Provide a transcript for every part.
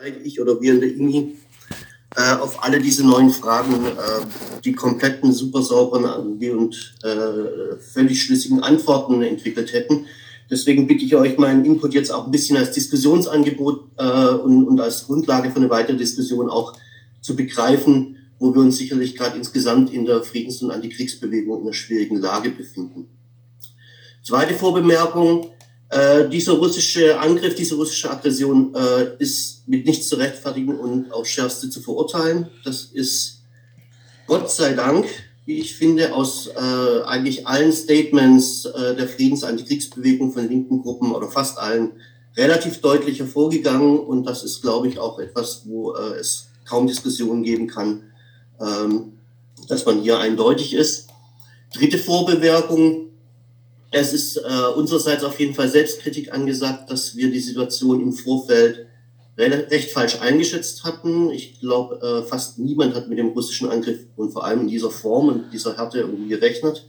ich oder wir in der IMI auf alle diese neuen Fragen die kompletten, super sauberen und völlig schlüssigen Antworten entwickelt hätten. Deswegen bitte ich euch, meinen Input jetzt auch ein bisschen als Diskussionsangebot und als Grundlage für eine weitere Diskussion auch zu begreifen, wo wir uns sicherlich gerade insgesamt in der Friedens- und Antikriegsbewegung in einer schwierigen Lage befinden. Zweite Vorbemerkung: Dieser russische Angriff, diese russische Aggression ist mit nichts zu rechtfertigen und aufs Schärfste zu verurteilen. Das ist Gott sei Dank, wie ich finde, aus eigentlich allen Statements der Friedens- und Antikriegsbewegung von linken Gruppen oder fast allen relativ deutlich hervorgegangen. Und das ist, glaube ich, auch etwas, wo es kaum Diskussionen geben kann, dass man hier eindeutig ist. Dritte Vorbemerkung: Es ist unsererseits auf jeden Fall Selbstkritik angesagt, dass wir die Situation im Vorfeld recht falsch eingeschätzt hatten. Ich glaube, fast niemand hat mit dem russischen Angriff und vor allem in dieser Form und dieser Härte irgendwie gerechnet.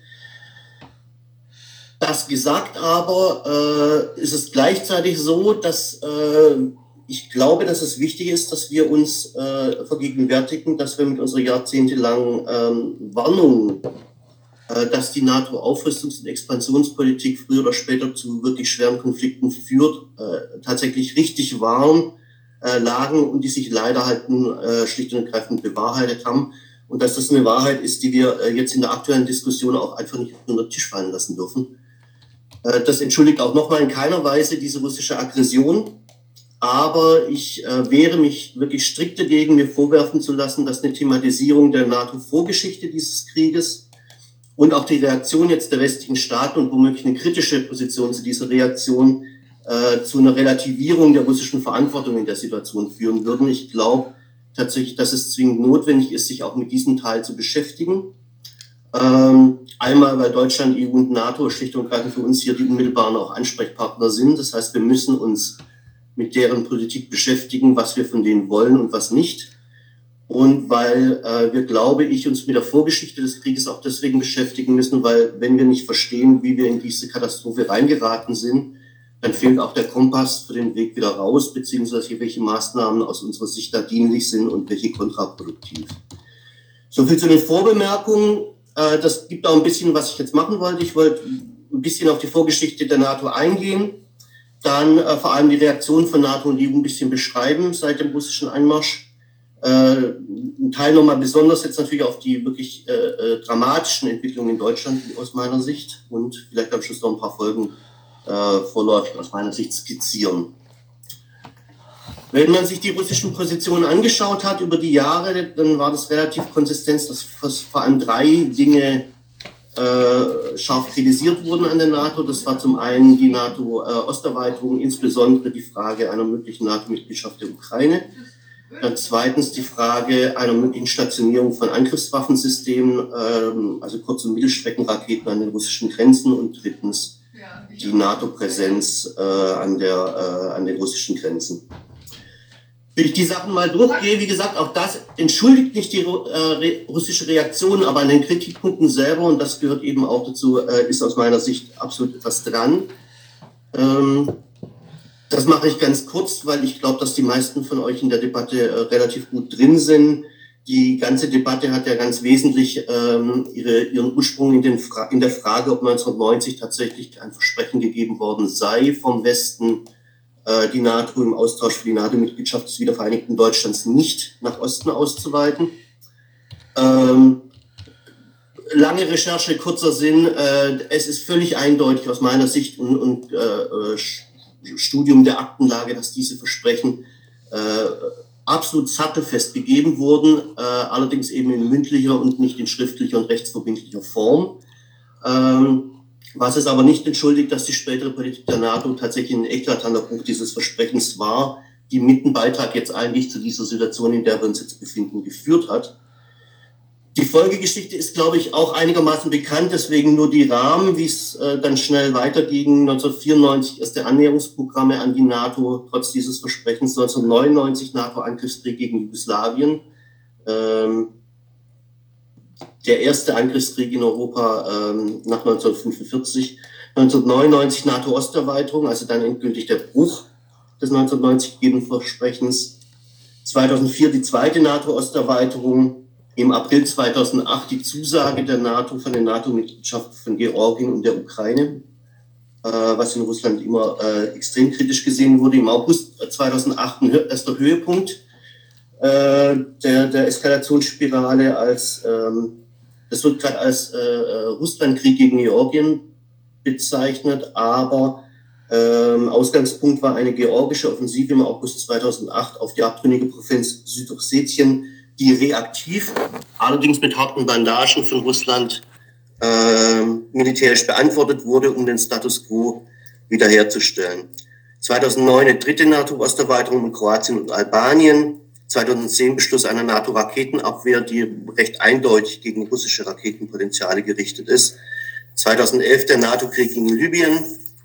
Das gesagt aber, ist es gleichzeitig so, dass ich glaube, dass es wichtig ist, dass wir uns vergegenwärtigen, dass wir mit unserer jahrzehntelangen Warnung, dass die NATO-Aufrüstungs- und Expansionspolitik früher oder später zu wirklich schweren Konflikten führt, tatsächlich richtig waren, lagen und die sich leider halt nun schlicht und ergreifend bewahrheitet haben. Und dass das eine Wahrheit ist, die wir jetzt in der aktuellen Diskussion auch einfach nicht unter den Tisch fallen lassen dürfen. Das entschuldigt auch nochmal in keiner Weise diese russische Aggression. Aber ich wehre mich wirklich strikt dagegen, mir vorwerfen zu lassen, dass eine Thematisierung der NATO-Vorgeschichte dieses Krieges und auch die Reaktion jetzt der westlichen Staaten und womöglich eine kritische Position zu dieser Reaktion zu einer Relativierung der russischen Verantwortung in der Situation führen würden. Ich glaube tatsächlich, dass es zwingend notwendig ist, sich auch mit diesem Teil zu beschäftigen. Einmal, weil Deutschland, EU und NATO schlicht und ergreifend für uns hier die unmittelbaren auch Ansprechpartner sind. Das heißt, wir müssen uns mit deren Politik beschäftigen, was wir von denen wollen und was nicht. Und weil wir, glaube ich, uns mit der Vorgeschichte des Krieges auch deswegen beschäftigen müssen, weil wenn wir nicht verstehen, wie wir in diese Katastrophe reingeraten sind, dann fehlt auch der Kompass für den Weg wieder raus, beziehungsweise welche Maßnahmen aus unserer Sicht da dienlich sind und welche kontraproduktiv. So viel zu den Vorbemerkungen. Das gibt auch ein bisschen, was ich jetzt machen wollte. Ich wollte ein bisschen auf die Vorgeschichte der NATO eingehen, dann vor allem die Reaktion von NATO und EU ein bisschen beschreiben seit dem russischen Einmarsch. Ein Teil nochmal besonders jetzt natürlich auf die wirklich dramatischen Entwicklungen in Deutschland aus meiner Sicht und vielleicht am Schluss noch ein paar Folgen vorläufig aus meiner Sicht skizzieren. Wenn man sich die russischen Positionen angeschaut hat über die Jahre, dann war das relativ konsistent, dass vor allem drei Dinge scharf kritisiert wurden an der NATO. Das war zum einen die NATO-Osterweiterung, insbesondere die Frage einer möglichen NATO-Mitgliedschaft der Ukraine. Dann zweitens die Frage einer möglichen Stationierung von Angriffswaffensystemen, also Kurz- und Mittelstreckenraketen an den russischen Grenzen. Und drittens die NATO-Präsenz an den russischen Grenzen. Wenn ich die Sachen mal durchgehe, wie gesagt, auch das entschuldigt nicht die russische Reaktion, aber an den Kritikpunkten selber, und das gehört eben auch dazu, ist aus meiner Sicht absolut etwas dran. Das mache ich ganz kurz, weil ich glaube, dass die meisten von euch in der Debatte relativ gut drin sind. Die ganze Debatte hat ja ganz wesentlich ihren Ursprung in der Frage, ob 1990 tatsächlich ein Versprechen gegeben worden sei vom Westen, die NATO im Austausch für die NATO-Mitgliedschaft des wiedervereinigten Deutschlands nicht nach Osten auszuweiten. Lange Recherche, kurzer Sinn. Es ist völlig eindeutig aus meiner Sicht und Studium der Aktenlage, dass diese Versprechen absolut sattelfest gegeben wurden, allerdings eben in mündlicher und nicht in schriftlicher und rechtsverbindlicher Form. Was es aber nicht entschuldigt, dass die spätere Politik der NATO tatsächlich ein eklatanter Bruch dieses Versprechens war, die mit dem Beitrag jetzt eigentlich zu dieser Situation, in der wir uns jetzt befinden, geführt hat. Die Folgegeschichte ist, glaube ich, auch einigermaßen bekannt, deswegen nur die Rahmen, wie es dann schnell weiterging. 1994 erste Annäherungsprogramme an die NATO, trotz dieses Versprechens. 1999 NATO-Angriffskrieg gegen Jugoslawien. Der erste Angriffskrieg in Europa nach 1945. 1999 NATO-Osterweiterung, also dann endgültig der Bruch des 1990 gegebenen Versprechens. 2004 die zweite NATO-Osterweiterung, im April 2008 die Zusage der NATO von der NATO-Mitgliedschaft von Georgien und der Ukraine, was in Russland immer extrem kritisch gesehen wurde. Im August 2008 ein erster Höhepunkt der Eskalationsspirale, das wird gerade als Russlandkrieg gegen Georgien bezeichnet, aber Ausgangspunkt war eine georgische Offensive im August 2008 auf die abtrünnige Provinz Südossetien, die reaktiv, allerdings mit harten Bandagen von Russland militärisch beantwortet wurde, um den Status quo wiederherzustellen. 2009 eine dritte NATO-Osterweiterung in Kroatien und Albanien. 2010 Beschluss einer NATO-Raketenabwehr, die recht eindeutig gegen russische Raketenpotenziale gerichtet ist. 2011 der NATO-Krieg gegen Libyen.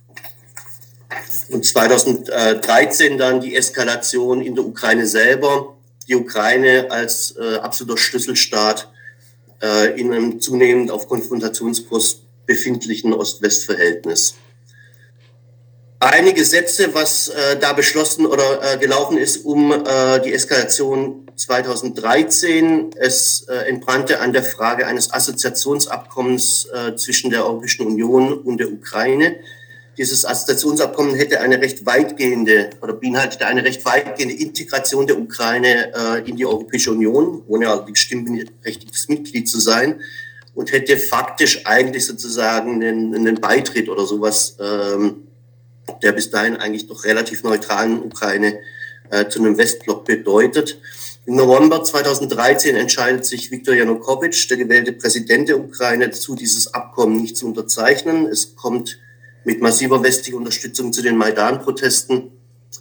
Und 2013 dann die Eskalation in der Ukraine selber. Die Ukraine als absoluter Schlüsselstaat in einem zunehmend auf Konfrontationskurs befindlichen Ost-West-Verhältnis. Einige Sätze, was da beschlossen oder gelaufen ist die Eskalation 2013. Es entbrannte an der Frage eines Assoziationsabkommens zwischen der Europäischen Union und der Ukraine. Dieses Assoziationsabkommen hätte beinhaltete eine recht weitgehende Integration der Ukraine in die Europäische Union, ohne allerdings stimmberechtigtes Mitglied zu sein, und hätte faktisch eigentlich sozusagen einen Beitritt oder sowas der bis dahin eigentlich doch relativ neutralen Ukraine zu einem Westblock bedeutet. Im November 2013 entscheidet sich Viktor Janukowitsch, der gewählte Präsident der Ukraine, dazu, dieses Abkommen nicht zu unterzeichnen. Es kommt mit massiver westlicher Unterstützung zu den Maidan-Protesten.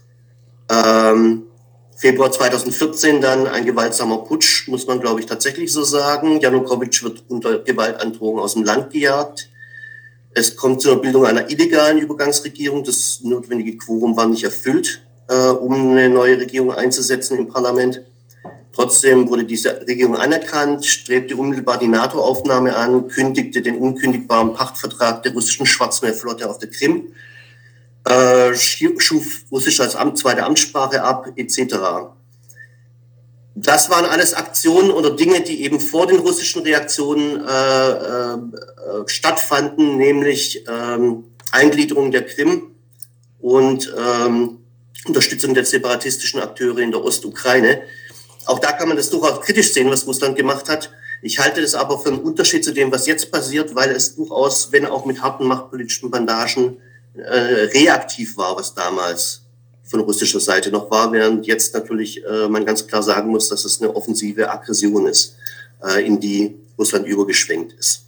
Februar 2014 dann ein gewaltsamer Putsch, muss man, glaube ich, tatsächlich so sagen. Janukowitsch wird unter Gewaltandrohung aus dem Land gejagt. Es kommt zur Bildung einer illegalen Übergangsregierung. Das notwendige Quorum war nicht erfüllt, um eine neue Regierung einzusetzen im Parlament. Trotzdem wurde diese Regierung anerkannt, strebte unmittelbar die NATO-Aufnahme an, kündigte den unkündigbaren Pachtvertrag der russischen Schwarzmeerflotte auf der Krim, schuf Russisch als zweite Amtssprache ab, etc. Das waren alles Aktionen oder Dinge, die eben vor den russischen Reaktionen stattfanden, nämlich Eingliederung der Krim und Unterstützung der separatistischen Akteure in der Ostukraine. Auch da kann man das durchaus kritisch sehen, was Russland gemacht hat. Ich halte das aber für einen Unterschied zu dem, was jetzt passiert, weil es durchaus, wenn auch mit harten machtpolitischen Bandagen, reaktiv war, was damals von russischer Seite noch war, während jetzt natürlich man ganz klar sagen muss, dass es eine offensive Aggression ist, in die Russland übergeschwenkt ist.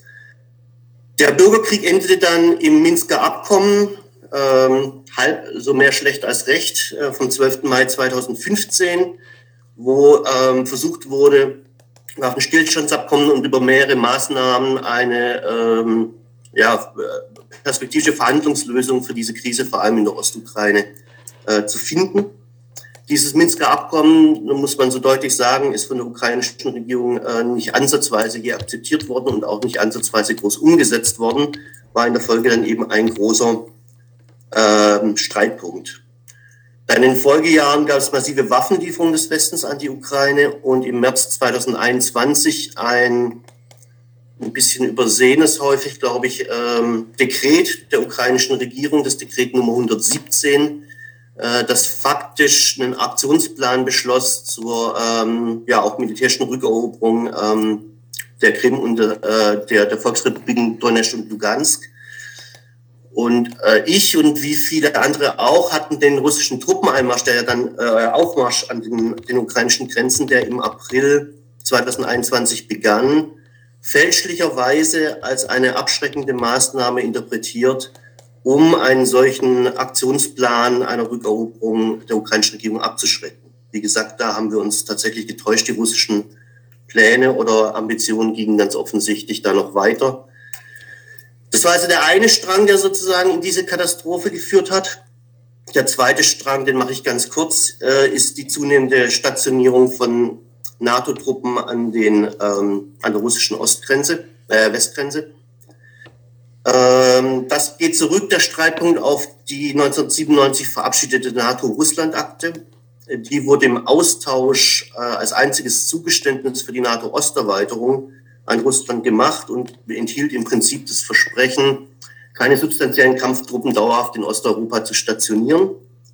Der Bürgerkrieg endete dann im Minsker Abkommen, halb so mehr schlecht als recht, vom 12. Mai 2015, wo versucht wurde, nach dem Stillstandsabkommen und über mehrere Maßnahmen eine perspektivische Verhandlungslösung für diese Krise, vor allem in der Ostukraine, zu finden. Dieses Minsker Abkommen, muss man so deutlich sagen, ist von der ukrainischen Regierung nicht ansatzweise je akzeptiert worden und auch nicht ansatzweise groß umgesetzt worden, war in der Folge dann eben ein großer Streitpunkt. Dann in den Folgejahren gab es massive Waffenlieferungen des Westens an die Ukraine und im März 2021 ein bisschen übersehenes, häufig, glaube ich, Dekret der ukrainischen Regierung, das Dekret Nummer 117, das faktisch einen Aktionsplan beschloss zur auch militärischen Rückeroberung der Krim und der Volksrepubliken Donetsk und Lugansk. Und ich und wie viele andere auch hatten den russischen Truppeneinmarsch, der ja dann Aufmarsch an den ukrainischen Grenzen, der im April 2021 begann, fälschlicherweise als eine abschreckende Maßnahme interpretiert, um einen solchen Aktionsplan einer Rückeroberung der ukrainischen Regierung abzuschrecken. Wie gesagt, da haben wir uns tatsächlich getäuscht. Die russischen Pläne oder Ambitionen gingen ganz offensichtlich da noch weiter. Das war also der eine Strang, der sozusagen in diese Katastrophe geführt hat. Der zweite Strang, den mache ich ganz kurz, ist die zunehmende Stationierung von NATO-Truppen an der russischen Westgrenze. Das geht zurück, der Streitpunkt, auf die 1997 verabschiedete NATO-Russland-Akte. die wurde im Austausch als einziges Zugeständnis für die NATO-Osterweiterung an Russland gemacht und enthielt im Prinzip das Versprechen, keine substanziellen Kampftruppen dauerhaft in Osteuropa zu stationieren.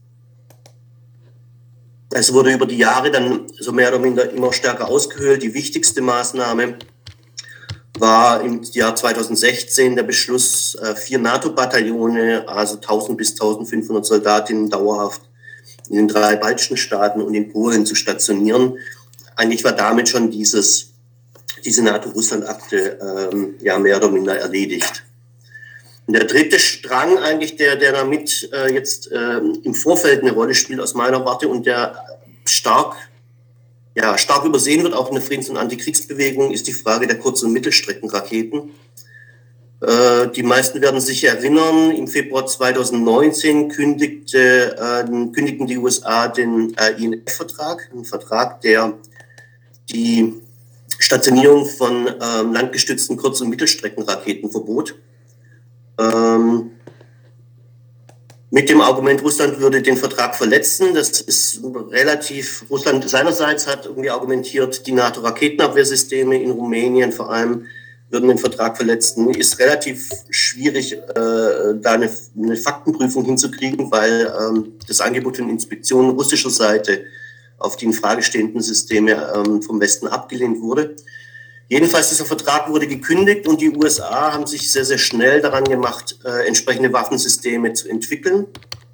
Es wurde über die Jahre dann so mehr oder minder immer stärker ausgehöhlt. Die wichtigste Maßnahme war im Jahr 2016 der Beschluss, 4 NATO-Bataillone, also 1000 bis 1500 Soldatinnen dauerhaft in den 3 baltischen Staaten und in Polen zu stationieren. Eigentlich war damit schon diese NATO-Russland-Akte mehr oder minder erledigt. Und der dritte Strang eigentlich, der damit jetzt im Vorfeld eine Rolle spielt aus meiner Warte und der stark übersehen wird, auch in der Friedens- und Antikriegsbewegung, ist die Frage der Kurz- und Mittelstreckenraketen. Die meisten werden sich erinnern, im Februar 2019 kündigten die USA den INF-Vertrag, einen Vertrag, der die Stationierung von landgestützten Kurz- und Mittelstreckenraketen verbot. Mit dem Argument, Russland würde den Vertrag verletzen. Das ist relativ, Russland seinerseits hat irgendwie argumentiert, die NATO-Raketenabwehrsysteme in Rumänien vor allem würden den Vertrag verletzen. Ist relativ schwierig, da eine Faktenprüfung hinzukriegen, weil das Angebot von Inspektionen russischer Seite auf die in Frage stehenden Systeme vom Westen abgelehnt wurde. Jedenfalls, dieser Vertrag wurde gekündigt und die USA haben sich sehr, sehr schnell daran gemacht, entsprechende Waffensysteme zu entwickeln.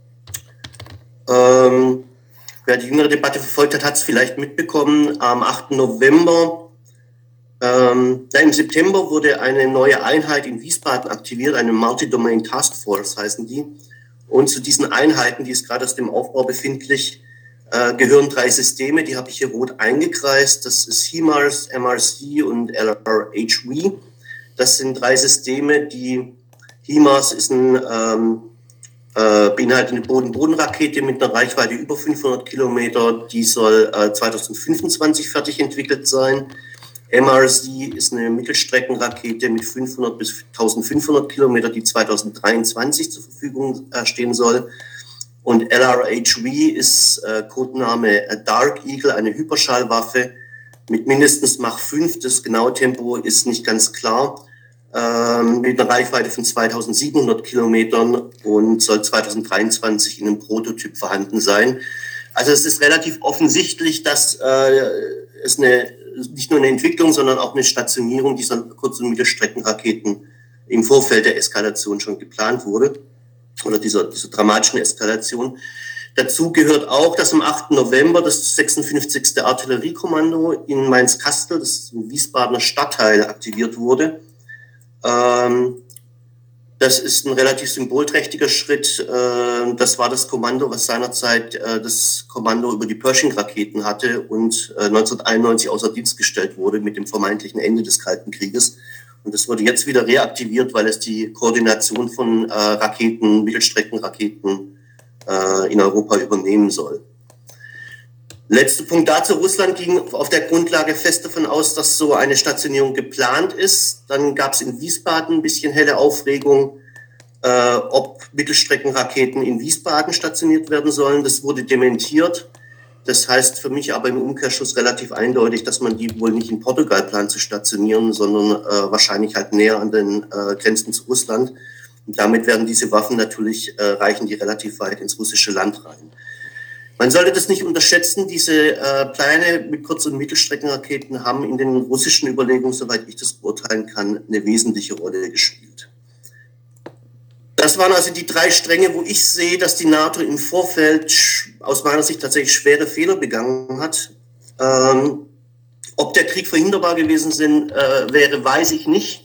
Wer die jüngere Debatte verfolgt hat, hat es vielleicht mitbekommen. Am 8. November, im September wurde eine neue Einheit in Wiesbaden aktiviert, eine Multi-Domain Task Force heißen die. Und zu diesen Einheiten, die ist gerade aus dem Aufbau befindlich, gehören 3 Systeme, die habe ich hier rot eingekreist. Das ist HIMARS, MRC und LRHW. Das sind 3 Systeme, die HIMARS ist beinhaltet eine Boden-Boden-Rakete mit einer Reichweite über 500 Kilometer. Die soll 2025 fertig entwickelt sein. MRC ist eine Mittelstreckenrakete mit 500 bis 1500 Kilometer, die 2023 zur Verfügung stehen soll. Und LRHW ist Codename Dark Eagle, eine Hyperschallwaffe mit mindestens Mach 5. Das genaue Tempo ist nicht ganz klar, mit einer Reichweite von 2700 Kilometern und soll 2023 in einem Prototyp vorhanden sein. Also es ist relativ offensichtlich, dass es nicht nur eine Entwicklung, sondern auch eine Stationierung dieser Kurz- und Mittelstreckenraketen im Vorfeld der Eskalation schon geplant wurde. Oder dieser dramatischen Eskalation. Dazu gehört auch, dass am 8. November das 56. Artilleriekommando in Mainz-Kastel, das ist ein Wiesbadener Stadtteil, aktiviert wurde. Das ist ein relativ symbolträchtiger Schritt. Das war das Kommando, was seinerzeit das Kommando über die Pershing-Raketen hatte und 1991 außer Dienst gestellt wurde mit dem vermeintlichen Ende des Kalten Krieges. Und das wurde jetzt wieder reaktiviert, weil es die Koordination von Raketen, Mittelstreckenraketen in Europa übernehmen soll. Letzter Punkt dazu. Russland ging auf der Grundlage fest davon aus, dass so eine Stationierung geplant ist. Dann gab es in Wiesbaden ein bisschen helle Aufregung, ob Mittelstreckenraketen in Wiesbaden stationiert werden sollen. Das wurde dementiert. Das heißt für mich aber im Umkehrschluss relativ eindeutig, dass man die wohl nicht in Portugal plant zu stationieren, sondern wahrscheinlich halt näher an den Grenzen zu Russland. Und damit werden diese Waffen natürlich, reichen die relativ weit ins russische Land rein. Man sollte das nicht unterschätzen. Diese Pläne mit Kurz- und Mittelstreckenraketen haben in den russischen Überlegungen, soweit ich das beurteilen kann, eine wesentliche Rolle gespielt. Das waren also die 3 Stränge, wo ich sehe, dass die NATO im Vorfeld aus meiner Sicht tatsächlich schwere Fehler begangen hat. Ob der Krieg verhinderbar gewesen wäre, weiß ich nicht.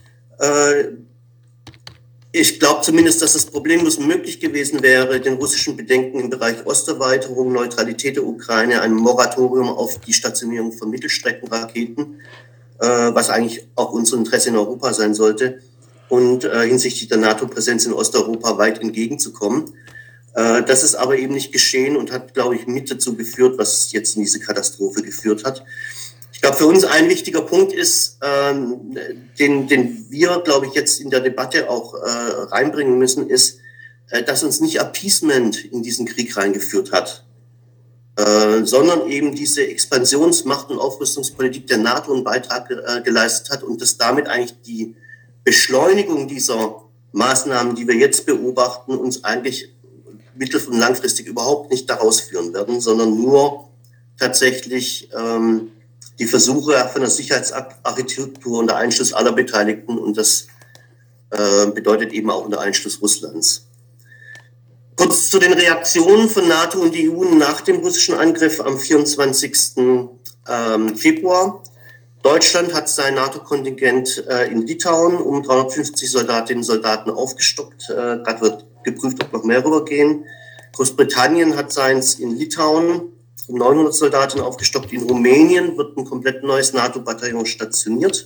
Ich glaube zumindest, dass es problemlos möglich gewesen wäre, den russischen Bedenken im Bereich Osterweiterung, Neutralität der Ukraine, ein Moratorium auf die Stationierung von Mittelstreckenraketen, was eigentlich auch unser Interesse in Europa sein sollte, und hinsichtlich der NATO-Präsenz in Osteuropa weit entgegenzukommen. Das ist aber eben nicht geschehen und hat, glaube ich, mit dazu geführt, was jetzt in diese Katastrophe geführt hat. Ich glaube, für uns ein wichtiger Punkt ist, den wir, glaube ich, jetzt in der Debatte auch reinbringen müssen, ist, dass uns nicht Appeasement in diesen Krieg reingeführt hat. sondern eben diese Expansionsmacht- und Aufrüstungspolitik der NATO einen Beitrag geleistet hat und dass damit eigentlich die Beschleunigung dieser Maßnahmen, die wir jetzt beobachten, uns eigentlich mittel- und langfristig überhaupt nicht daraus führen werden, sondern nur tatsächlich die Versuche von der Sicherheitsarchitektur unter Einschluss aller Beteiligten, und das bedeutet eben auch unter Einschluss Russlands. Kurz zu den Reaktionen von NATO und die EU nach dem russischen Angriff am 24. Februar. Deutschland hat sein NATO-Kontingent in Litauen um 350 Soldatinnen und Soldaten aufgestockt. Gerade wird geprüft, ob noch mehr rübergehen. Großbritannien hat seins in Litauen um 900 Soldatinnen aufgestockt. In Rumänien wird ein komplett neues NATO-Bataillon stationiert.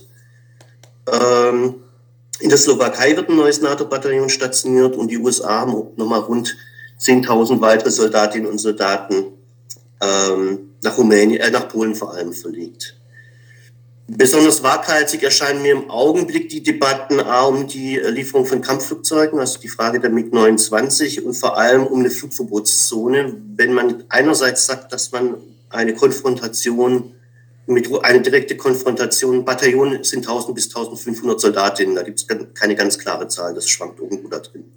In der Slowakei wird ein neues NATO-Bataillon stationiert und die USA haben nochmal rund 10.000 weitere Soldatinnen und Soldaten nach Polen vor allem verlegt. Besonders waghalsig erscheinen mir im Augenblick die Debatten um die Lieferung von Kampfflugzeugen, also die Frage der MiG-29 und vor allem um eine Flugverbotszone. Wenn man einerseits sagt, dass man eine direkte Konfrontation, Bataillon sind 1.000 bis 1.500 Soldatinnen, da gibt es keine ganz klare Zahl, das schwankt irgendwo da drin.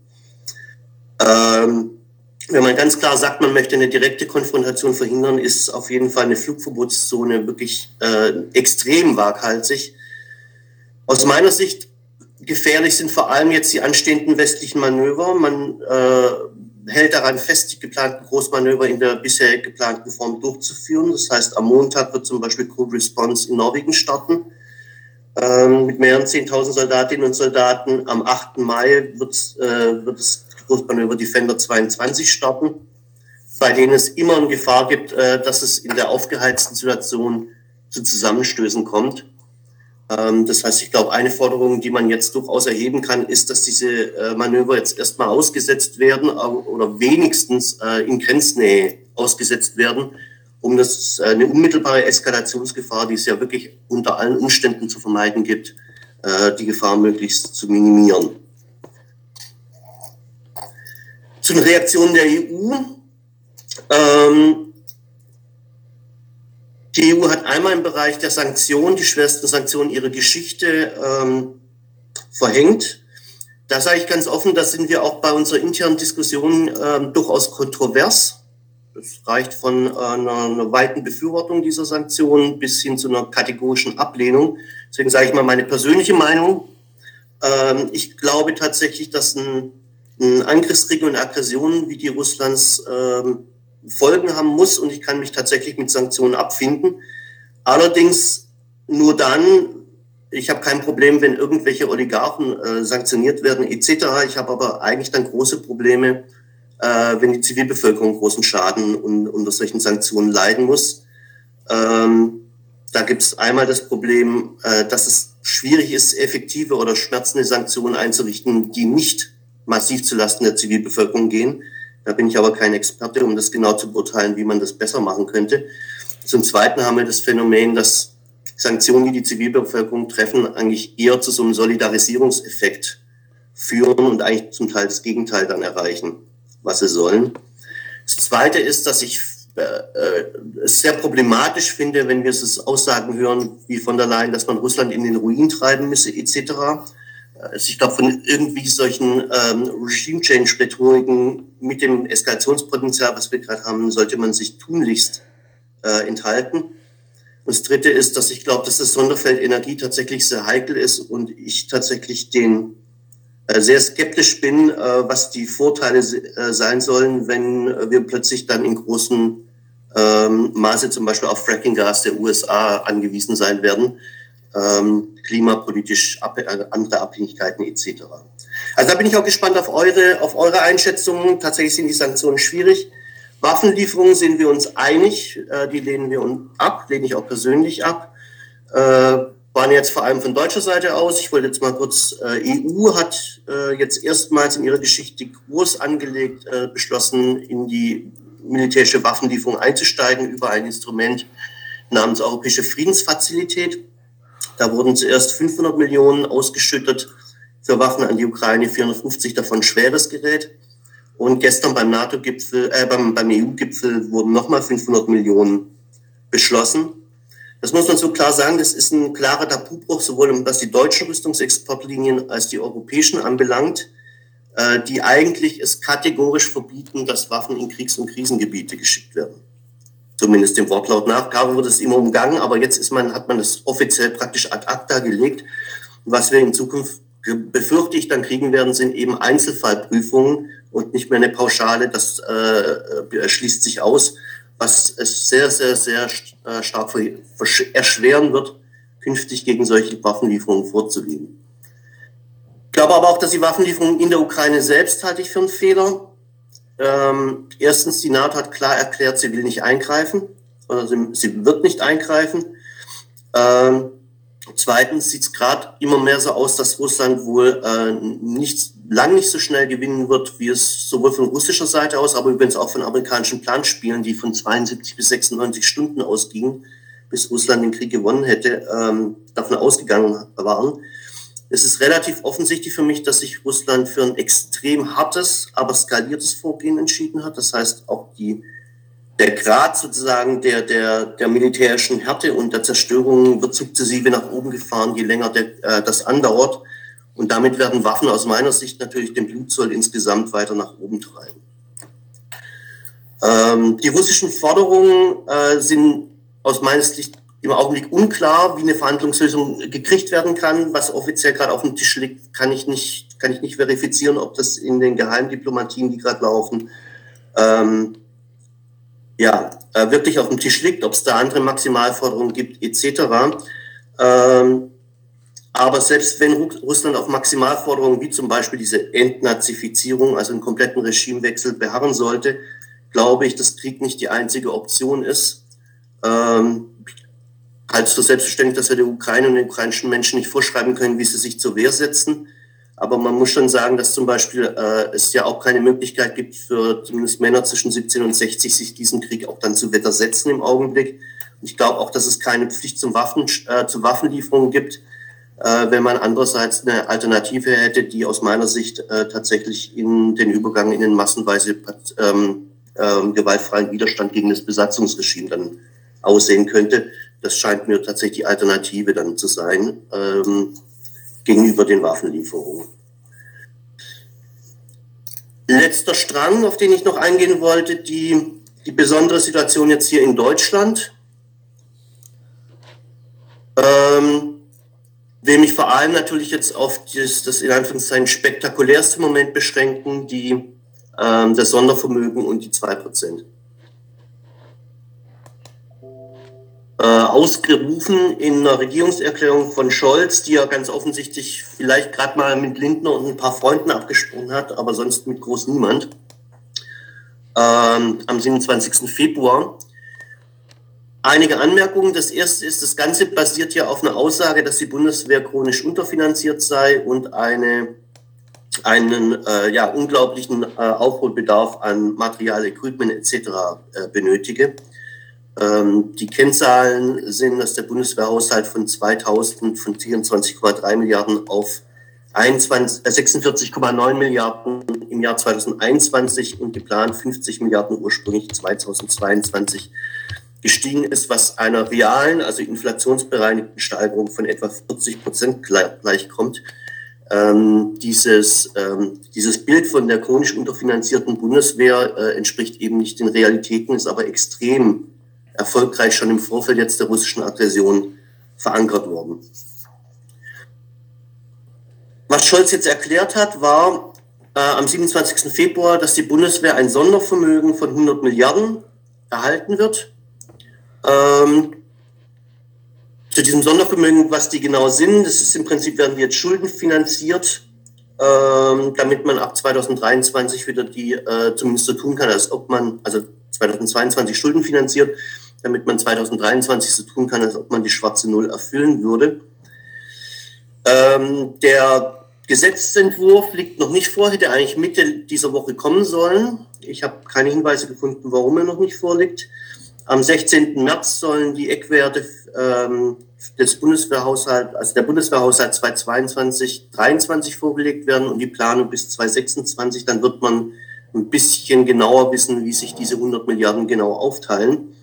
Wenn man ganz klar sagt, man möchte eine direkte Konfrontation verhindern, ist auf jeden Fall eine Flugverbotszone wirklich extrem waghalsig. Aus meiner Sicht gefährlich sind vor allem jetzt die anstehenden westlichen Manöver. Man hält daran fest, die geplanten Großmanöver in der bisher geplanten Form durchzuführen. Das heißt, am Montag wird zum Beispiel Cold Response in Norwegen starten, mit mehreren 10.000 Soldatinnen und Soldaten. Am 8. Mai wird es Großmanöver Defender 22 starten, bei denen es immer eine Gefahr gibt, dass es in der aufgeheizten Situation zu Zusammenstößen kommt. Das heißt, ich glaube, eine Forderung, die man jetzt durchaus erheben kann, ist, dass diese Manöver jetzt erstmal ausgesetzt werden oder wenigstens in Grenznähe ausgesetzt werden, um eine unmittelbare Eskalationsgefahr, die es ja wirklich unter allen Umständen zu vermeiden gibt, die Gefahr möglichst zu minimieren. Zu den Reaktionen der EU. Die EU hat einmal im Bereich der Sanktionen, die schwersten Sanktionen ihrer Geschichte, verhängt. Da sage ich ganz offen, da sind wir auch bei unserer internen Diskussion durchaus kontrovers. Das reicht von einer weiten Befürwortung dieser Sanktionen bis hin zu einer kategorischen Ablehnung. Deswegen sage ich mal meine persönliche Meinung. Ich glaube tatsächlich, dass ein Angriffskrieg und Aggression wie die Russlands Folgen haben muss, und ich kann mich tatsächlich mit Sanktionen abfinden. Allerdings nur dann, ich habe kein Problem, wenn irgendwelche Oligarchen sanktioniert werden etc. Ich habe aber eigentlich dann große Probleme, wenn die Zivilbevölkerung großen Schaden unter solchen Sanktionen leiden muss. Da gibt es einmal das Problem, dass es schwierig ist, effektive oder schmerzende Sanktionen einzurichten, die nicht massiv zulasten der Zivilbevölkerung gehen. Da bin ich aber kein Experte, um das genau zu beurteilen, wie man das besser machen könnte. Zum Zweiten haben wir das Phänomen, dass Sanktionen, die die Zivilbevölkerung treffen, eigentlich eher zu so einem Solidarisierungseffekt führen und eigentlich zum Teil das Gegenteil dann erreichen, was sie sollen. Das Zweite ist, dass ich es sehr problematisch finde, wenn wir es Aussagen hören wie von der Leyen, dass man Russland in den Ruin treiben müsse etc. Also ich glaube, von irgendwie solchen Regime-Change-Rhetoriken mit dem Eskalationspotenzial, was wir gerade haben, sollte man sich tunlichst enthalten. Und das Dritte ist, dass ich glaube, dass das Sonderfeld Energie tatsächlich sehr heikel ist und ich tatsächlich sehr skeptisch bin, was die Vorteile sein sollen, wenn wir plötzlich dann in großem Maße zum Beispiel auf Fracking-Gas der USA angewiesen sein werden. Klimapolitisch andere Abhängigkeiten etc. Also da bin ich auch gespannt auf eure Einschätzungen. Tatsächlich sind die Sanktionen schwierig. Waffenlieferungen sind wir uns einig, die lehnen ich auch persönlich ab. Waren jetzt vor allem von deutscher Seite aus. Ich wollte jetzt mal kurz, EU hat jetzt erstmals in ihrer Geschichte groß angelegt, beschlossen, in die militärische Waffenlieferung einzusteigen über ein Instrument namens Europäische Friedensfazilität. Da wurden zuerst 500 Millionen ausgeschüttet für Waffen an die Ukraine, 450 davon schweres Gerät. Und gestern beim NATO-Gipfel, beim EU-Gipfel wurden nochmal 500 Millionen beschlossen. Das muss man so klar sagen, das ist ein klarer Tabubruch, sowohl was die deutschen Rüstungsexportlinien als die europäischen anbelangt, die eigentlich es kategorisch verbieten, dass Waffen in Kriegs- und Krisengebiete geschickt werden. Zumindest dem Wortlaut nach. Klar wurde es immer umgangen, aber jetzt hat man das offiziell praktisch ad acta gelegt. Und was wir in Zukunft, befürchte ich, dann kriegen werden, sind eben Einzelfallprüfungen und nicht mehr eine Pauschale, das schließt sich aus, was es sehr, sehr, sehr stark erschweren wird, künftig gegen solche Waffenlieferungen vorzugehen. Ich glaube aber auch, dass die Waffenlieferungen in der Ukraine selbst halte ich für einen Fehler. Erstens, die NATO hat klar erklärt, sie will nicht eingreifen, oder sie wird nicht eingreifen. Zweitens sieht es gerade immer mehr so aus, dass Russland wohl nicht so schnell gewinnen wird, wie es sowohl von russischer Seite aus, aber übrigens auch von amerikanischen Planspielen, die von 72 bis 96 Stunden ausgingen, bis Russland den Krieg gewonnen hätte, davon ausgegangen waren. Es ist relativ offensichtlich für mich, dass sich Russland für ein extrem hartes, aber skaliertes Vorgehen entschieden hat. Das heißt, auch der Grad sozusagen der militärischen Härte und der Zerstörung wird sukzessive nach oben gefahren, je länger das andauert. Und damit werden Waffen aus meiner Sicht natürlich den Blutzoll insgesamt weiter nach oben treiben. Die russischen Forderungen sind aus meiner Sicht im Augenblick unklar, wie eine Verhandlungslösung gekriegt werden kann. Was offiziell gerade auf dem Tisch liegt, kann ich nicht verifizieren, ob das in den Geheimdiplomatien, die gerade laufen, wirklich auf dem Tisch liegt, ob es da andere Maximalforderungen gibt, etc. Aber selbst wenn Russland auf Maximalforderungen wie zum Beispiel diese Entnazifizierung, also einen kompletten Regimewechsel beharren sollte, glaube ich, dass Krieg nicht die einzige Option ist. Halte es für selbstverständlich, dass wir der Ukraine und den ukrainischen Menschen nicht vorschreiben können, wie sie sich zur Wehr setzen. Aber man muss schon sagen, dass zum Beispiel es ja auch keine Möglichkeit gibt für zumindest Männer zwischen 17 und 60, sich diesem Krieg auch dann zu widersetzen im Augenblick. Und ich glaube auch, dass es keine Pflicht zu Waffenlieferungen gibt, wenn man andererseits eine Alternative hätte, die aus meiner Sicht tatsächlich in den Übergang in den massenweise gewaltfreien Widerstand gegen das Besatzungsregime dann aussehen könnte. Das scheint mir tatsächlich die Alternative dann zu sein gegenüber den Waffenlieferungen. Letzter Strang, auf den ich noch eingehen wollte, die besondere Situation jetzt hier in Deutschland. Will mich vor allem natürlich jetzt auf das in Anführungszeichen spektakulärste Moment beschränken, das Sondervermögen und die 2%. Ausgerufen in einer Regierungserklärung von Scholz, die er ganz offensichtlich vielleicht gerade mal mit Lindner und ein paar Freunden abgesprochen hat, aber sonst mit groß niemand, am 27. Februar. Einige Anmerkungen. Das erste ist, das Ganze basiert ja auf einer Aussage, dass die Bundeswehr chronisch unterfinanziert sei und einen unglaublichen Aufholbedarf an Material, Equipment etc. Benötige. Die Kennzahlen sind, dass der Bundeswehrhaushalt von 24,3 Milliarden auf 46,9 Milliarden im Jahr 2021 und geplant 50 Milliarden ursprünglich 2022 gestiegen ist, was einer realen, also inflationsbereinigten Steigerung von etwa 40% gleichkommt. Dieses Bild von der chronisch unterfinanzierten Bundeswehr entspricht eben nicht den Realitäten, ist aber extrem erfolgreich schon im Vorfeld jetzt der russischen Aggression verankert worden. Was Scholz jetzt erklärt hat, war am 27. Februar, dass die Bundeswehr ein Sondervermögen von 100 Milliarden erhalten wird. Zu diesem Sondervermögen, was die genau sind, das ist im Prinzip, werden die jetzt Schulden finanziert, damit man ab 2023 wieder die zumindest so tun kann, als ob man, also 2022 Schulden finanziert, damit man 2023 so tun kann, als ob man die schwarze Null erfüllen würde. Der Gesetzentwurf liegt noch nicht vor, hätte eigentlich Mitte dieser Woche kommen sollen. Ich habe keine Hinweise gefunden, warum er noch nicht vorliegt. Am 16. März sollen die Eckwerte des Bundeswehrhaushalts, also der Bundeswehrhaushalt 2022/23 vorgelegt werden und die Planung bis 2026. Dann wird man ein bisschen genauer wissen, wie sich diese 100 Milliarden genau aufteilen.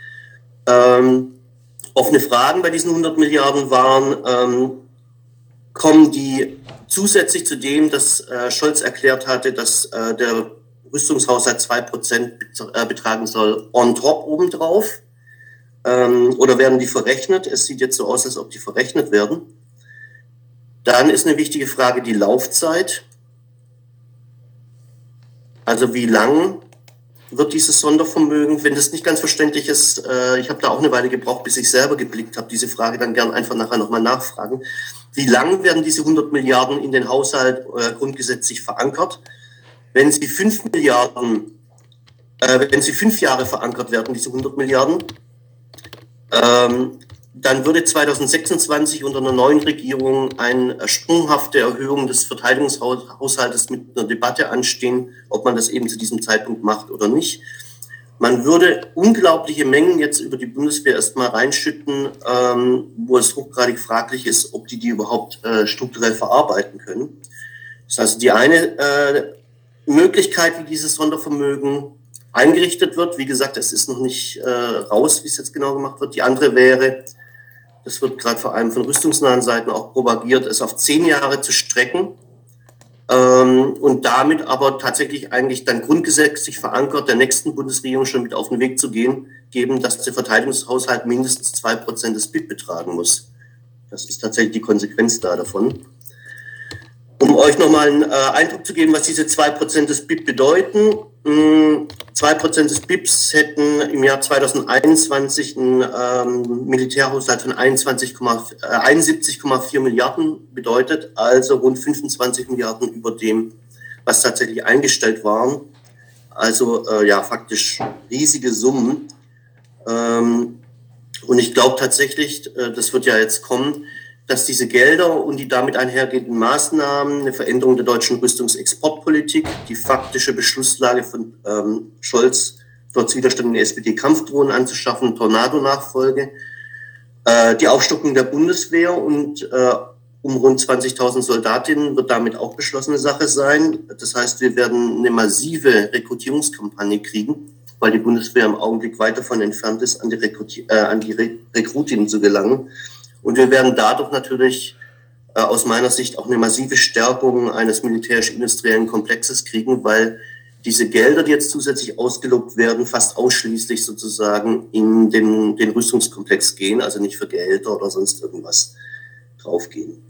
Offene Fragen bei diesen 100 Milliarden waren, kommen die zusätzlich zu dem, dass Scholz erklärt hatte, dass der Rüstungshaushalt 2% betragen soll, on top obendrauf? Oder werden die verrechnet? Es sieht jetzt so aus, als ob die verrechnet werden. Dann ist eine wichtige Frage die Laufzeit. Also wie lang wird dieses Sondervermögen, wenn das nicht ganz verständlich ist, ich habe da auch eine Weile gebraucht, bis ich selber geblickt habe, diese Frage dann gern einfach nachher nochmal nachfragen. Wie lang werden diese 100 Milliarden in den Haushalt grundgesetzlich verankert? Wenn sie 5 Milliarden, wenn sie 5 Jahre verankert werden, diese 100 Milliarden, dann würde 2026 unter einer neuen Regierung eine sprunghafte Erhöhung des Verteidigungshaushaltes mit einer Debatte anstehen, ob man das eben zu diesem Zeitpunkt macht oder nicht. Man würde unglaubliche Mengen jetzt über die Bundeswehr erstmal reinschütten, wo es hochgradig fraglich ist, ob die überhaupt strukturell verarbeiten können. Das heißt, die eine Möglichkeit, wie dieses Sondervermögen eingerichtet wird, wie gesagt, es ist noch nicht raus, wie es jetzt genau gemacht wird. Die andere wäre, das wird gerade vor allem von rüstungsnahen Seiten auch propagiert, es auf 10 Jahre zu strecken und damit aber tatsächlich eigentlich dann grundgesetzlich verankert der nächsten Bundesregierung schon mit auf den Weg zu geben, dass der Verteidigungshaushalt mindestens 2% des BIP betragen muss. Das ist tatsächlich die Konsequenz davon. Um euch nochmal einen Eindruck zu geben, was diese 2% des BIP bedeuten. 2% des BIPs hätten im Jahr 2021 einen Militärhaushalt von 71,4 Milliarden bedeutet, also rund 25 Milliarden über dem, was tatsächlich eingestellt waren. Also faktisch riesige Summen. Und ich glaube tatsächlich, das wird ja jetzt kommen, dass diese Gelder und die damit einhergehenden Maßnahmen, eine Veränderung der deutschen Rüstungsexportpolitik, die faktische Beschlusslage von Scholz, trotz Widerstand in der SPD Kampfdrohnen anzuschaffen, Tornado-Nachfolge, die Aufstockung der Bundeswehr und um rund 20.000 Soldatinnen wird damit auch beschlossene Sache sein. Das heißt, wir werden eine massive Rekrutierungskampagne kriegen, weil die Bundeswehr im Augenblick weit davon entfernt ist, an die Rekrutinnen zu gelangen. Und wir werden dadurch natürlich aus meiner Sicht auch eine massive Stärkung eines militärisch-industriellen Komplexes kriegen, weil diese Gelder, die jetzt zusätzlich ausgelobt werden, fast ausschließlich sozusagen in den Rüstungskomplex gehen, also nicht für Gehälter oder sonst irgendwas draufgehen.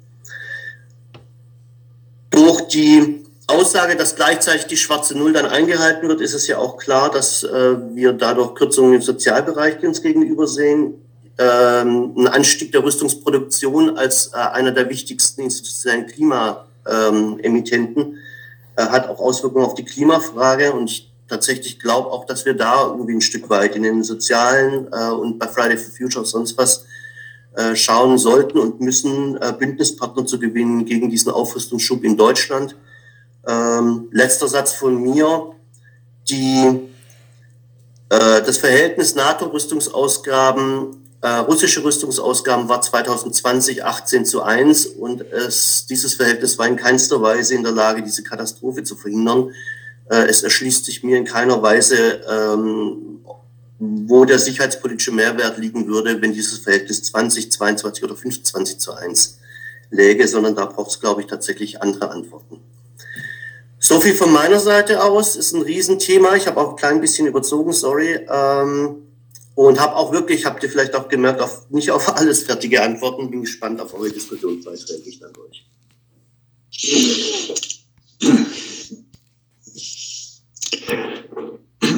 Durch die Aussage, dass gleichzeitig die schwarze Null dann eingehalten wird, ist es ja auch klar, dass wir dadurch Kürzungen im Sozialbereich, die uns gegenüber sehen, ein Anstieg der Rüstungsproduktion als einer der wichtigsten institutionellen Klimaemittenten hat auch Auswirkungen auf die Klimafrage. Und ich tatsächlich glaube auch, dass wir da irgendwie ein Stück weit in den sozialen und bei Friday for Future sonst was schauen sollten und müssen, Bündnispartner zu gewinnen gegen diesen Aufrüstungsschub in Deutschland. Letzter Satz von mir. Das Verhältnis NATO-Rüstungsausgaben, russische Rüstungsausgaben war 2020 18:1 und dieses Verhältnis war in keinster Weise in der Lage, diese Katastrophe zu verhindern. Es erschließt sich mir in keiner Weise, wo der sicherheitspolitische Mehrwert liegen würde, wenn dieses Verhältnis 20, 22 oder 25:1 läge, sondern da braucht es, glaube ich, tatsächlich andere Antworten. So viel von meiner Seite aus, ist ein Riesenthema. Ich habe auch ein klein bisschen überzogen, sorry. Und habe auch wirklich, habt ihr vielleicht auch gemerkt, nicht auf alles fertige Antworten. Bin gespannt auf eure Diskussionsbeiträge. Ich danke euch.